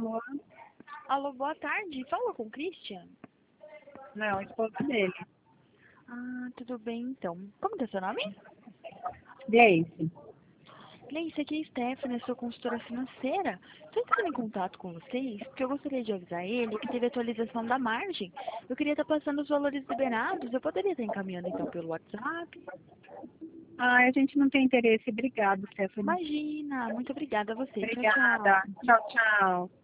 Alô? Alô, boa tarde. Fala com o Christian? Não, a esposa dele. Ah, tudo bem então. Como que é seu nome? Gleice. Gleice, aqui é a Stephanie, eu sou consultora financeira. Estou entrando em contato com vocês porque eu gostaria de avisar ele que teve atualização da margem. Eu queria estar passando os valores liberados. Eu poderia estar encaminhando então pelo WhatsApp? Ah, a gente não tem interesse. Obrigado, Stephanie. Imagina. Muito obrigada a você. Tchau, tchau. Obrigada. Tchau, tchau.